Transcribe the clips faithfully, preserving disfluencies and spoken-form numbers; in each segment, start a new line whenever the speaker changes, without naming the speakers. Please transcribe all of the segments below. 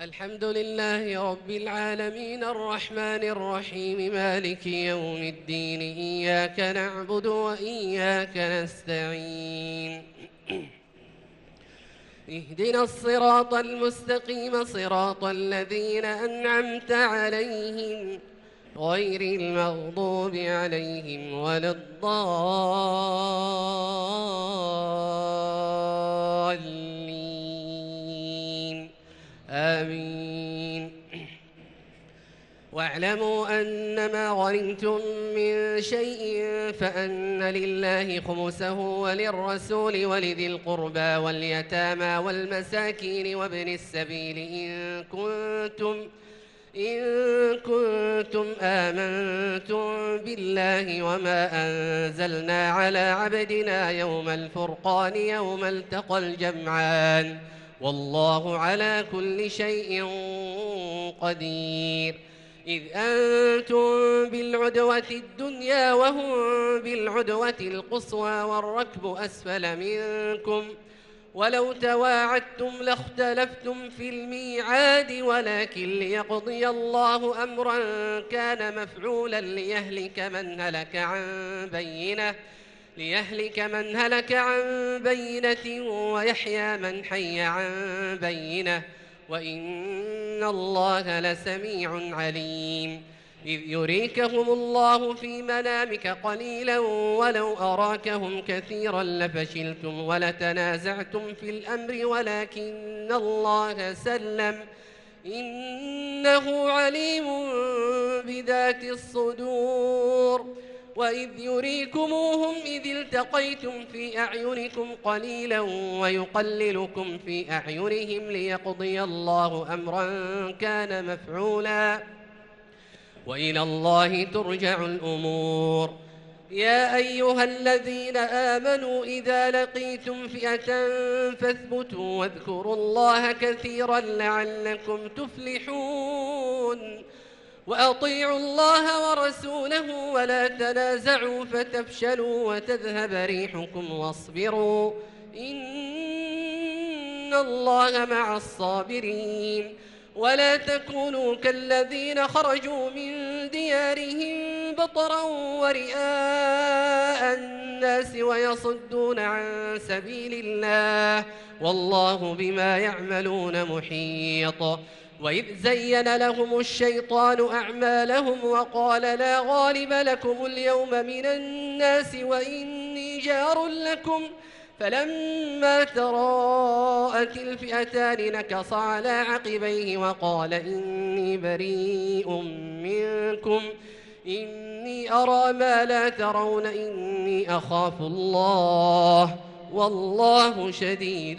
الحمد لله رب العالمين الرحمن الرحيم مالك يوم الدين إياك نعبد وإياك نستعين اهدنا الصراط المستقيم صراط الذين أنعمت عليهم غير المغضوب عليهم ولا الضالين آمين. واعلموا أنما غنمتم من شيء فأن لله خمسه وللرسول ولذي القربى واليتامى والمساكين وابن السبيل إن كنتم إن كنتم آمنتم بالله وما أنزلنا على عبدنا يوم الفرقان يوم التقى الجمعان والله على كل شيء قدير. إذ أنتم بالعدوة الدنيا وهم بالعدوة القصوى والركب أسفل منكم ولو تواعدتم لاختلفتم في الميعاد ولكن ليقضي الله أمرا كان مفعولا ليهلك من هلك عن بينة ليهلك من هلك عن بينة ويحيى من حي عن بينة وإن الله لسميع عليم. إذ يريكهم الله في منامك قليلا ولو أراكهم كثيرا لفشلتم ولتنازعتم في الأمر ولكن الله سلم إنه عليم بذات الصدور. وإذ يريكموهم إذ التقيتم في أعينكم قليلا ويقللكم في أعينهم ليقضي الله أمرا كان مفعولا وإلى الله ترجع الأمور. يا أيها الذين آمنوا إذا لقيتم فئة فاثبتوا واذكروا الله كثيرا لعلكم تفلحون وأطيعوا الله ورسوله ولا تنازعوا فتفشلوا وتذهب ريحكم واصبروا إن الله مع الصابرين. ولا تكونوا كالذين خرجوا من ديارهم بطرا ورئاء الناس ويصدون عن سبيل الله والله بما يعملون محيط. وإذ زين لهم الشيطان أعمالهم وقال لا غالب لكم اليوم من الناس وإني جار لكم فلما تراءت الفئتان نكص على عقبيه وقال إني بريء منكم إني أرى ما لا ترون إني أخاف الله والله شديد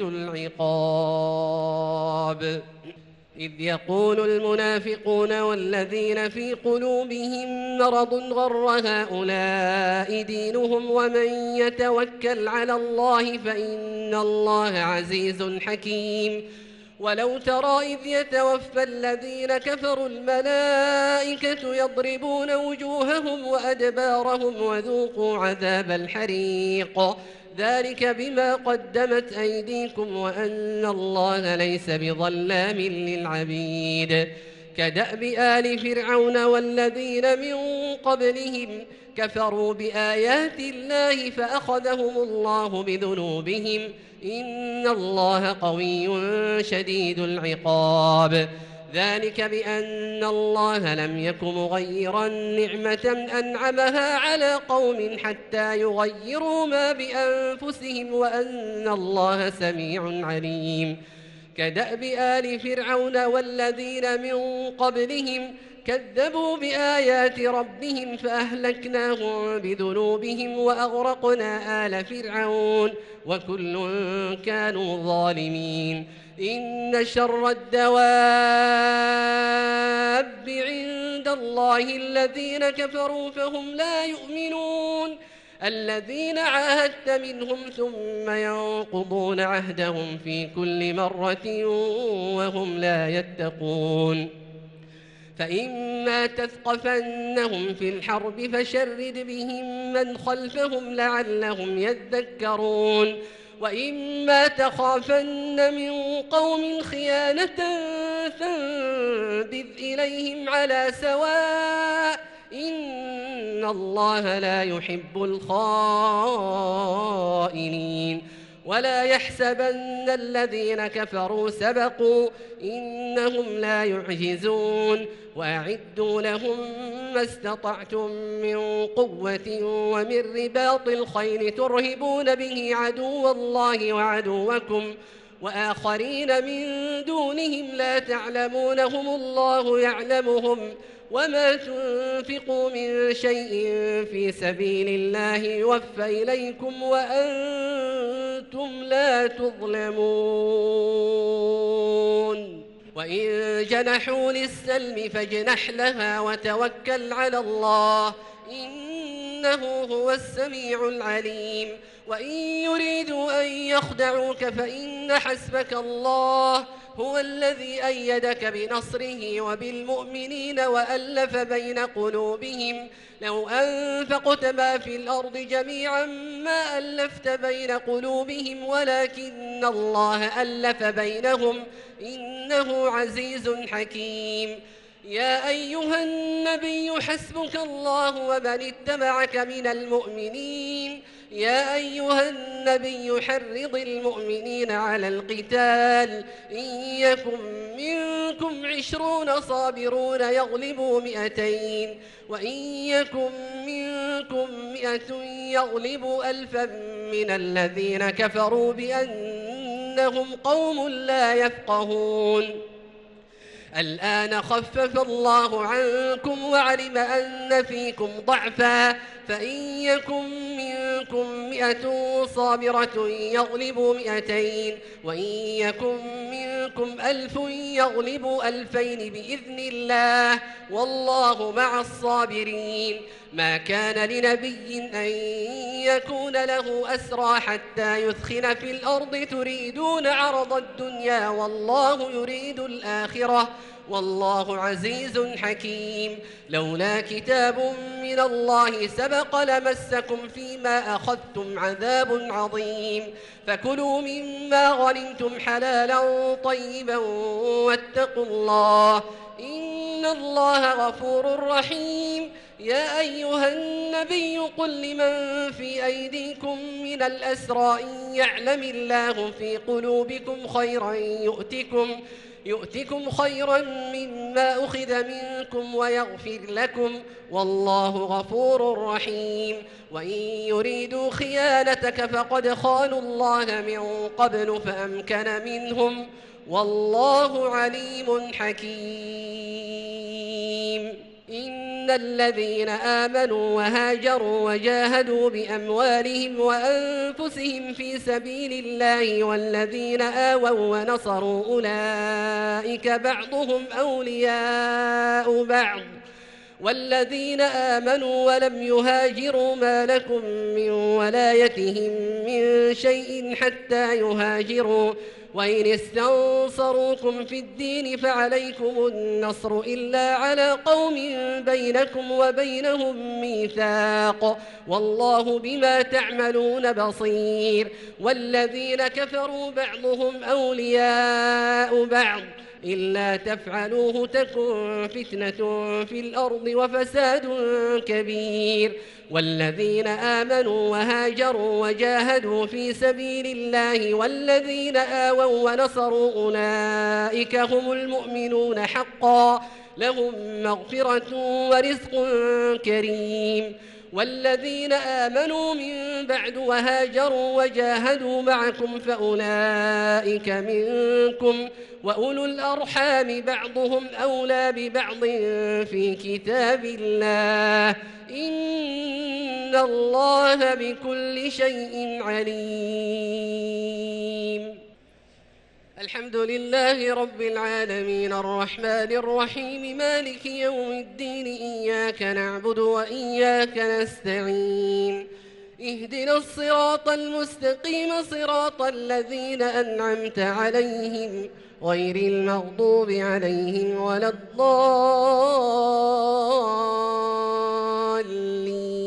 العقاب. إذ يقول المنافقون والذين في قلوبهم مرض غر هؤلاء دينهم ومن يتوكل على الله فإن الله عزيز حكيم. ولو ترى إذ يتوفى الذين كفروا الملائكة يضربون وجوههم وأدبارهم وذوقوا عذاب الحريق ذلك بما قدمت أيديكم وأن الله ليس بظلام للعبيد. كدأب آل فرعون والذين من قبلهم كفروا بآيات الله فأخذهم الله بذنوبهم إن الله قوي شديد العقاب. ذلك بأن الله لم يك مغيرا نعمة أنعمها على قوم حتى يغيروا ما بأنفسهم وأن الله سميع عليم. كدأب آل فرعون والذين من قبلهم كذبوا بآيات ربهم فأهلكناهم بذنوبهم وأغرقنا آل فرعون وكل كانوا ظالمين. إن شر الدواب عند الله الذين كفروا فهم لا يؤمنون الذين عاهدت منهم ثم ينقضون عهدهم في كل مرة وهم لا يتقون. فإما تثقفنهم في الحرب فشرد بهم من خلفهم لعلهم يذكرون وإما تخافن من قوم خيانة فانبذ إليهم على سواء إن الله لا يحب الخائنين ولا يحسبن الذين كفروا سبقوا إنهم لا يعجزون وأعدوا لهم ما استطعتم من قوة ومن رباط الخيل ترهبون به عدو الله وعدوكم وآخرين من دونهم لا تعلمونهم الله يعلمهم وما تنفقوا من شيء في سبيل الله يوفى إليكم وأنتم لا تظلمون وإن جنحوا للسلم فاجنح لها وتوكل على الله إنه هو السميع العليم وإن يريدوا أن يخدعوك فإن حسبك الله هو الذي أيدك بنصره وبالمؤمنين وألف بين قلوبهم لو أنفقت ما في الأرض جميعا ما ألفت بين قلوبهم ولكن الله ألف بينهم إنه عزيز حكيم يا أيها النبي حسبك الله ومن اتبعك من المؤمنين يا أيها النبي حرض المؤمنين على القتال إن يكن منكم عشرون صابرون يغلبوا مئتين وإن يكن منكم مئة يغلبوا ألفا من الذين كفروا بأنهم قوم لا يفقهون الآن خفف الله عنكم وعلم أن فيكم ضعفا فإن يكن منكم مئة صابرة يغلبوا مئتين وإن يكن منكم ألف يغلبوا ألفين بإذن الله والله مع الصابرين ما كان لنبي أن يكون له أسرى حتى يثخن في الأرض تريدون عرض الدنيا والله يريد الآخرة والله عزيز حكيم لولا كتاب من الله سبق لمسكم فيما أخذتم عذاب عظيم فكلوا مما غنمتم حلالا طيبا واتقوا الله إن الله غفور رحيم يا أيها النبي قل لمن في أيديكم من الأسرى إن يعلم الله في قلوبكم خيرا يؤتكم يؤتكم خيرا مما أخذ منكم ويغفر لكم والله غفور رحيم وإن يريدوا خيانتك فقد خانوا الله من قبل فأمكن منهم والله عليم حكيم إن الذين آمنوا وهاجروا وجاهدوا بأموالهم وأنفسهم في سبيل الله والذين آووا ونصروا أولئك بعضهم أولياء بعض والذين آمنوا ولم يهاجروا ما لكم من ولايتهم من شيء حتى يهاجروا وإن استنصروكم في الدين فعليكم النصر إلا على قوم بينكم وبينهم ميثاق والله بما تعملون بصير والذين كفروا بعضهم أولياء بعض إلا تفعلوه تكن فتنة في الأرض وفساد كبير والذين آمنوا وهاجروا وجاهدوا في سبيل الله والذين آووا ونصروا أولئك هم المؤمنون حقا لهم مغفرة ورزق كريم والذين آمنوا من بعد وهاجروا وجاهدوا معكم فأولئك منكم وأولو الأرحام بعضهم أولى ببعض في كتاب الله إن الله بكل شيء عليم الحمد لله رب العالمين الرحمن الرحيم مالك يوم الدين إياك نعبد وإياك نستعين اهدنا الصراط المستقيم صراط الذين أنعمت عليهم غير المغضوب عليهم ولا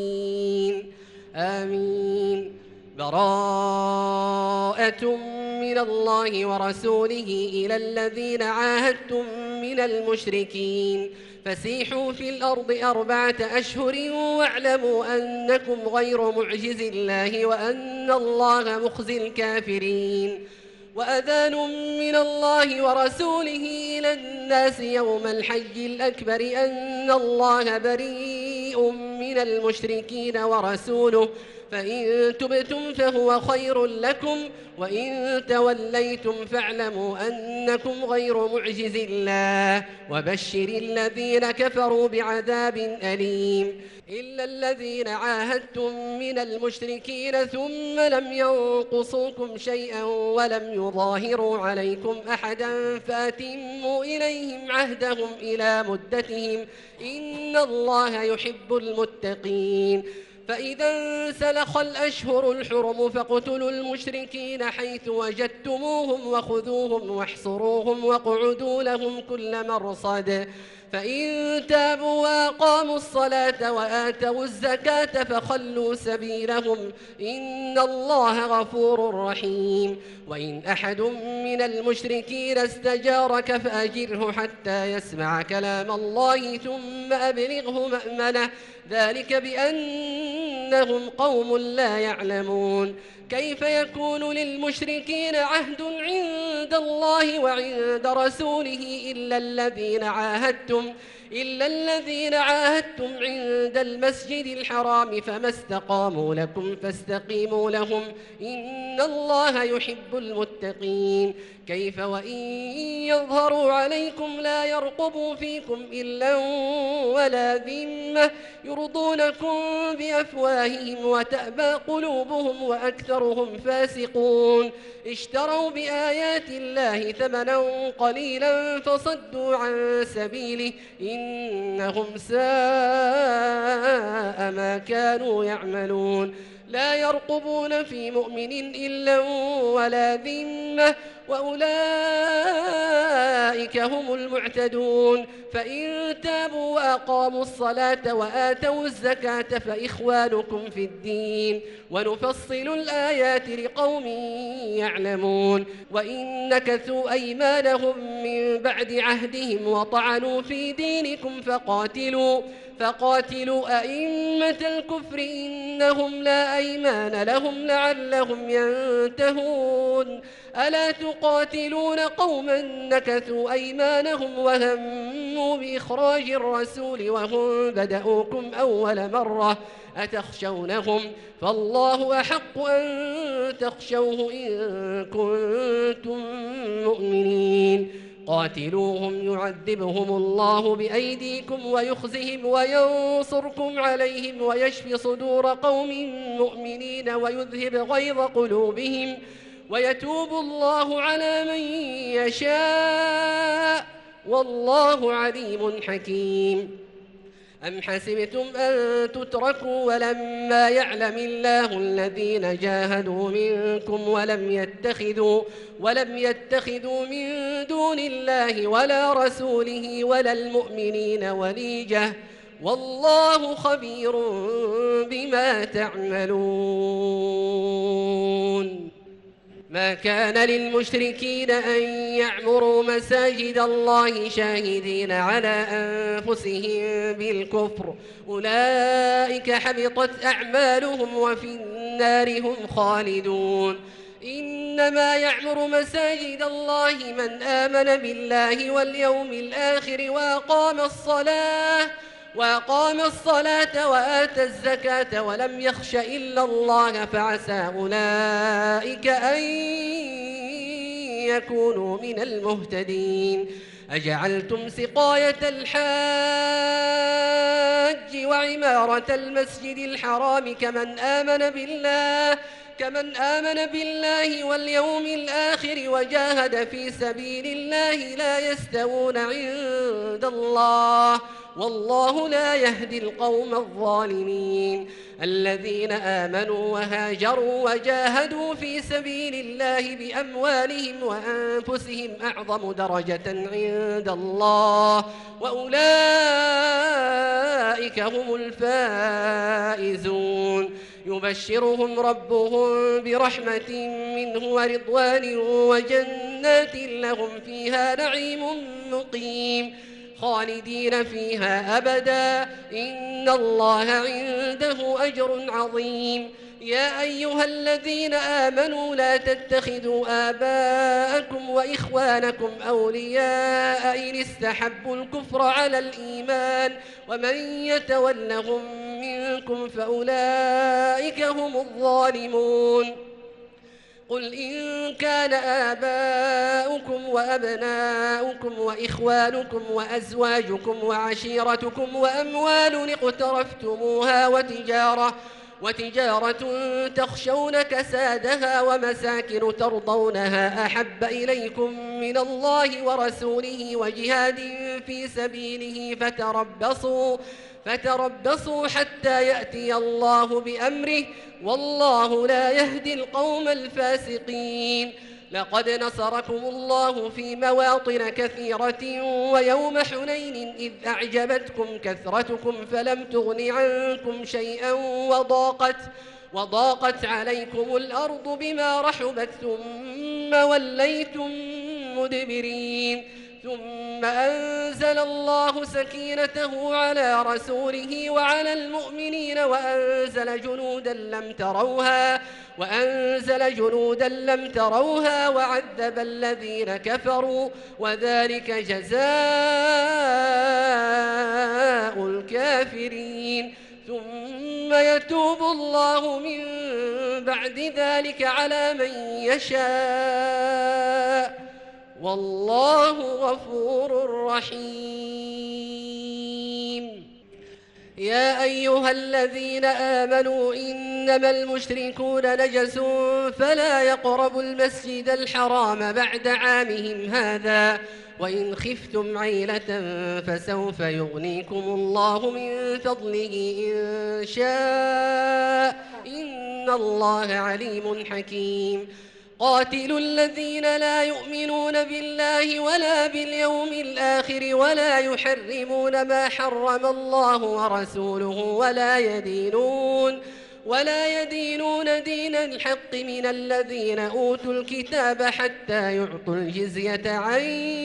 الضالين آمين براءة من من الله ورسوله إلى الذين عاهدتم من المشركين فسيحوا في الأرض أربعة أشهر واعلموا أنكم غير معجز الله وأن الله مخزي الكافرين. وأذان من الله ورسوله إلى الناس يوم الحج الأكبر أن الله بريء من المشركين ورسوله فإن تبتم فهو خير لكم وإن توليتم فاعلموا أنكم غير معجز الله وبشر الذين كفروا بعذاب أليم. إلا الذين عاهدتم من المشركين ثم لم ينقصوكم شيئا ولم يظاهروا عليكم أحدا فأتموا إليهم عهدهم إلى مدتهم إن الله يحب المتقين. فإذا انسلخ الأشهر الحرم فاقتلوا المشركين حيث وجدتموهم وخذوهم واحصروهم واقعدوا لهم كل مرصد فإن تابوا وأقاموا الصلاة وآتوا الزكاة فخلوا سبيلهم إن الله غفور رحيم. وإن أحد من المشركين استجارك فأجره حتى يسمع كلام الله ثم أبلغه مأمنه ذلك بأنهم قوم لا يعلمون. كيف يكون للمشركين عهد عند الله وعند رسوله إلا الذين عاهدتم إلا الذين عاهدتم عند المسجد الحرام فما استقاموا لكم فاستقيموا لهم إن الله يحب المتقين. كيف وإن يظهروا عليكم لا يرقبوا فيكم إلا ولا ذمة يرضونكم بأفواههم وتأبى قلوبهم وأكثرهم فاسقون. اشتروا بآيات الله ثمنا قليلا فصدوا عن سبيله إنهم ساء ما كانوا يعملون. لا يرقبون في مؤمن إلا ولا ذمة وأولئك هم المعتدون. فإن تابوا وأقاموا الصلاة وآتوا الزكاة فإخوانكم في الدين ونفصل الآيات لقوم يعلمون. وإن نكثوا أيمانهم من بعد عهدهم وطعنوا في دينكم فقاتلوا فقاتلوا أئمة الكفر إنهم لا أيمان لهم لعلهم ينتهون. ألا تقاتلون قوما نكثوا أيمانهم وهموا بإخراج الرسول وهم بدأوكم أول مرة أتخشونهم فالله أحق أن تخشوه إن كنتم مؤمنين. قاتلوهم يعذبهم الله بأيديكم ويخزهم وينصركم عليهم ويشفي صدور قوم مؤمنين ويذهب غيظ قلوبهم ويتوب الله على من يشاء والله عليم حكيم. أم حسبتم أن تتركوا ولما يعلم الله الذين جاهدوا منكم ولم يتخذوا ولم يتخذوا من دون الله ولا رسوله ولا المؤمنين وليجة والله خبير بما تعملون. ما كان للمشركين أن يعمروا مساجد الله شاهدين على أنفسهم بالكفر أولئك حبطت أعمالهم وفي النار هم خالدون. إنما يعمر مساجد الله من آمن بالله واليوم الآخر وأقام الصلاة وأقام الصلاة وآتى الزكاة ولم يخش إلا الله فعسى أولئك أن يكونوا من المهتدين. أجعلتم سقاية الحاج وعمارة المسجد الحرام كمن آمن بالله كمن آمن بالله واليوم الآخر وجاهد في سبيل الله لا يستوون عند الله والله لا يهدي القوم الظالمين. الذين آمنوا وهاجروا وجاهدوا في سبيل الله بأموالهم وأنفسهم أعظم درجة عند الله وأولئك هم الفائزون. يبشرهم ربهم برحمة منه ورضوان وجنات لهم فيها نعيم مقيم خالدين فيها أبدا إن الله عنده أجر عظيم. يا أيها الذين آمنوا لا تتخذوا آباءكم وإخوانكم أولياء إن استحبوا الكفر على الإيمان ومن يتولهم منكم فأولئك هم الظالمون. قل إن كان آباؤكم وأبناؤكم وإخوانكم وأزواجكم وعشيرتكم وأموال اقترفتموها وتجارة وتجارة تخشون كسادها ومساكن ترضونها أحب إليكم من الله ورسوله وجهاد في سبيله فتربصوا فتربصوا حتى يأتي الله بأمره والله لا يهدي القوم الفاسقين. لقد نصركم الله في مواطن كثيرة ويوم حنين إذ أعجبتكم كثرتكم فلم تغن عنكم شيئا وضاقت, وضاقت عليكم الأرض بما رحبت ثم وليتم مدبرين. ثم أنزل الله سكينته على رسوله وعلى المؤمنين وأنزل جنودا لم تروها وأنزل جنودا لم تروها وعذب الذين كفروا وذلك جزاء الكافرين. ثم يتوب الله من بعد ذلك على من يشاء والله غفور رحيم. يا أيها الذين آمنوا إنما المشركون نجس فلا يقربوا المسجد الحرام بعد عامهم هذا وإن خفتم عيلة فسوف يغنيكم الله من فضله إن شاء إن الله عليم حكيم. قاتلوا الذين لا يؤمنون بالله ولا باليوم الآخر ولا يحرمون ما حرم الله ورسوله ولا يدينون ولا يدينون دين الحق من الذين أوتوا الكتاب حتى يعطوا الجزية عن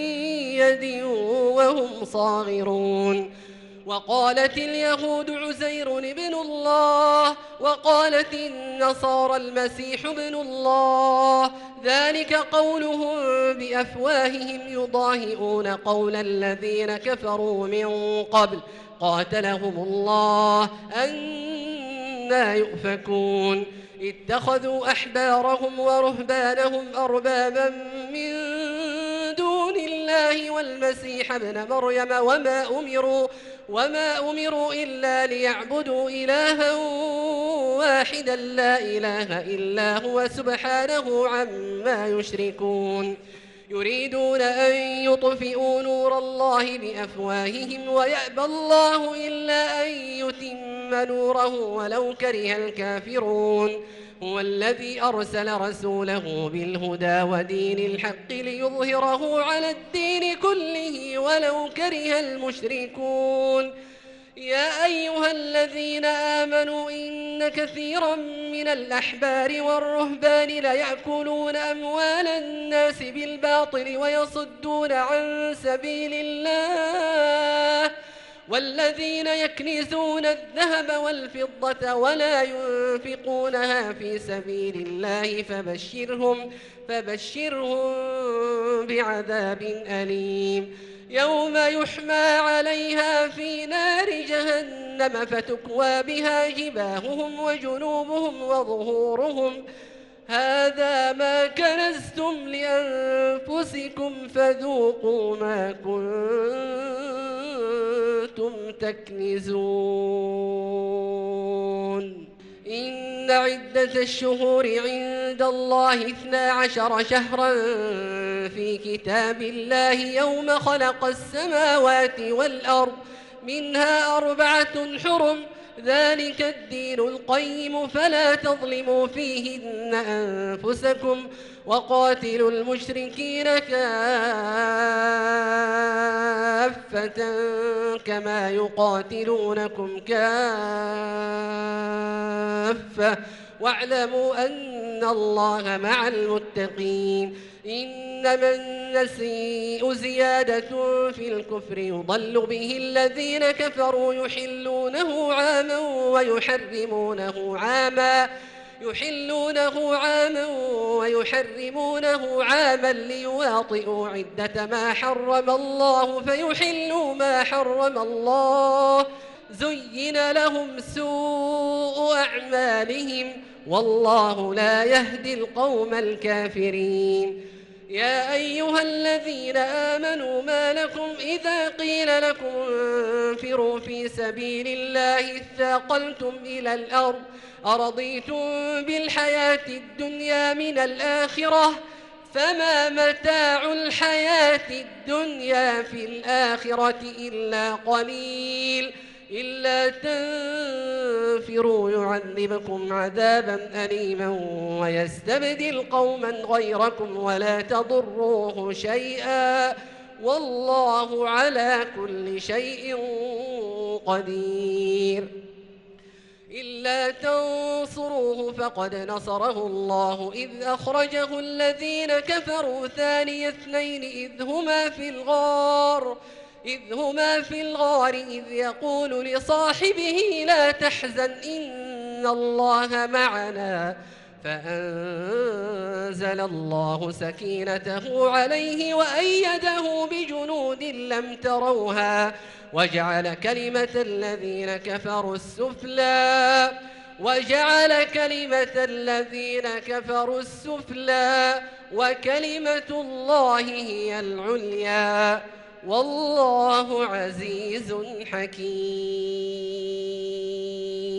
يد وهم صاغرون. وقالت اليهود عزير ابن الله وقالت النصارى المسيح ابن الله ذلك قولهم بأفواههم يضاهئون قول الذين كفروا من قبل قاتلهم الله أنى يؤفكون. اتخذوا أحبارهم ورهبانهم أربابا من دون الله والمسيح ابن مريم وما أمروا وما أمروا إلا ليعبدوا إلها واحدا لا إله إلا هو سبحانه عما يشركون. يريدون أن يطفئوا نور الله بأفواههم ويأبى الله إلا أن يتم نوره ولو كره الكافرون. هو الذي أرسل رسوله بالهدى ودين الحق ليظهره على الدين كله ولو كره المشركون. يا أيها الذين آمنوا إن كثيرا من الأحبار والرهبان ليأكلون أموال الناس بالباطل ويصدون عن سبيل الله والذين يكنزون الذهب والفضة ولا ينفقونها في سبيل الله فبشرهم, فبشرهم بعذاب أليم. يوم يحمى عليها في نار جهنم فتكوى بها جباههم وجنوبهم وظهورهم هذا ما كنزتم لأنفسكم فذوقوا ما كنتم تكنزون. إن عدة الشهور عند الله اثنا عشر شهرا في كتاب الله يوم خلق السماوات والأرض منها أربعة حرم ذلك الدين القيم فلا تظلموا فيهن أنفسكم وقاتلوا المشركين كافة كافة كما يقاتلونكم كافة واعلموا أن الله مع المتقين إنما النسيء زيادة في الكفر يضل به الذين كفروا يحلونه عاما ويحرمونه عاما يحلونه عاما ويحرمونه عاما ليواطئوا عدة ما حرم الله فيحلوا ما حرم الله زين لهم سوء أعمالهم والله لا يهدي القوم الكافرين يا أيها الذين آمنوا ما لكم إذا قيل لكم انفروا في سبيل الله اثاقلتم إلى الأرض أرضيتم بالحياة الدنيا من الآخرة فما متاع الحياة الدنيا في الآخرة إلا قليل إلا تنفروا يعذبكم عذابا أليما ويستبدل قوما غيركم ولا تضروه شيئا والله على كل شيء قدير إلا تنصروه فقد نصره الله إذ أخرجه الذين كفروا ثاني اثنين إذ هما في الغار إذ هما في الغار إذ يقول لصاحبه لا تحزن إن الله معنا فأنزل الله سكينته عليه وأيده بجنود لم تروها وجعل كلمة الذين كفروا السفلى وجعل كلمة الذين كفروا السفلى وكلمة الله هي العليا والله عزيز حكيم.